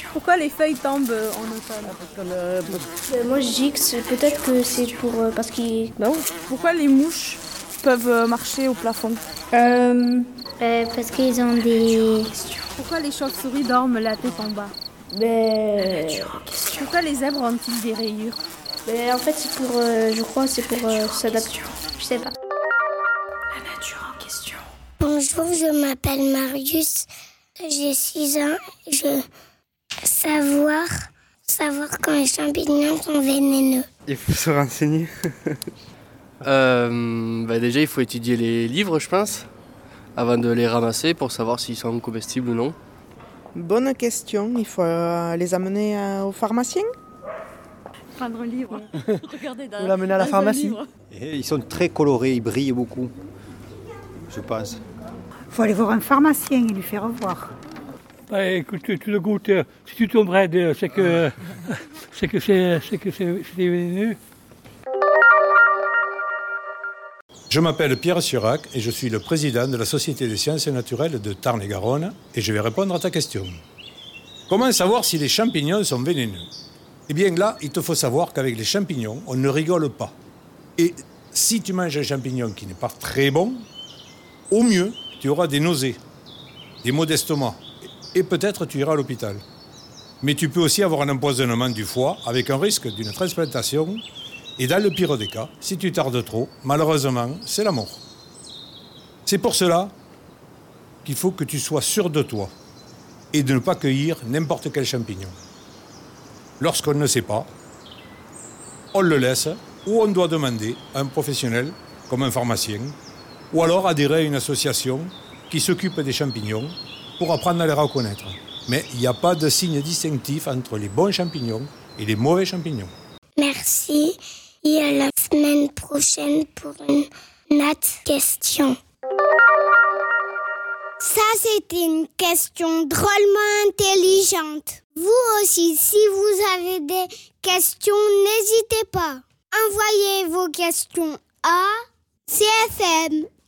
Pourquoi les feuilles tombent en automne? Moi je dis que peut-être que c'est pour parce qu'ils... Non. Pourquoi les mouches peuvent marcher au plafond? Parce qu'ils ont des... Pourquoi les chauves-souris dorment la tête en bas? Pourquoi les zèbres ont-ils des rayures? En fait c'est pour, je crois, c'est pour s'adapter. Je sais pas. La nature en question. Bonjour, je m'appelle Marius, j'ai 6 ans. Je veux savoir quand les champignons sont vénéneux. Il faut se renseigner. Déjà, il faut étudier les livres, je pense, avant de les ramasser pour savoir s'ils sont comestibles ou non. Bonne question, il faut les amener au pharmacien? Prendre un livre. Regardez Vous l'amenez à la pharmacie. Et ils sont très colorés, ils brillent beaucoup, je pense. Il faut aller voir un pharmacien et lui faire voir. Écoute, tu le goûtes, si tu tombes raide, c'est que c'est vénéneux. Je m'appelle Pierre Surac et je suis le président de la Société des sciences naturelles de Tarn-et-Garonne et je vais répondre à ta question. Comment savoir si les champignons sont vénéneux? Eh bien là, il te faut savoir qu'avec les champignons, on ne rigole pas. Et si tu manges un champignon qui n'est pas très bon, au mieux, tu auras des nausées, des maux d'estomac et peut-être tu iras à l'hôpital. Mais tu peux aussi avoir un empoisonnement du foie avec un risque d'une transplantation. Et dans le pire des cas, si tu tardes trop, malheureusement, c'est la mort. C'est pour cela qu'il faut que tu sois sûr de toi et de ne pas cueillir n'importe quel champignon. Lorsqu'on ne sait pas, on le laisse ou on doit demander à un professionnel, comme un pharmacien, ou alors adhérer à une association qui s'occupe des champignons pour apprendre à les reconnaître. Mais il n'y a pas de signe distinctif entre les bons champignons et les mauvais champignons. Merci et à la semaine prochaine pour une autre question. Ça, c'était une question drôlement intelligente. Vous aussi, si vous avez des questions, n'hésitez pas. Envoyez vos questions à CFM